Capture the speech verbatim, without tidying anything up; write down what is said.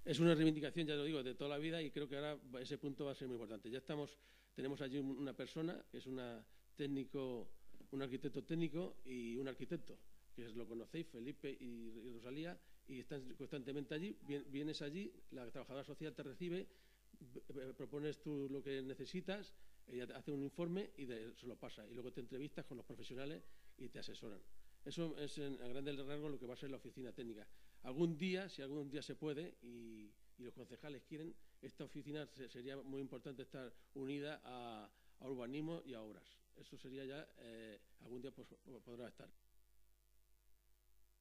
es una reivindicación, ya lo digo, de toda la vida y creo que ahora ese punto va a ser muy importante. Ya estamos, tenemos allí una persona que es una técnico, un arquitecto técnico y un arquitecto, que lo conocéis, Felipe y, y Rosalía, y están constantemente allí. Vienes allí, la trabajadora social te recibe, propones tú lo que necesitas, ella hace un informe y de, se lo pasa, y luego te entrevistas con los profesionales y te asesoran. Eso es en, a grandes rasgos lo que va a ser la oficina técnica. Algún día, si algún día se puede y, y los concejales quieren, esta oficina se, sería muy importante estar unida a, a urbanismo y a obras. Eso sería ya, eh, algún día pues, podrá estar.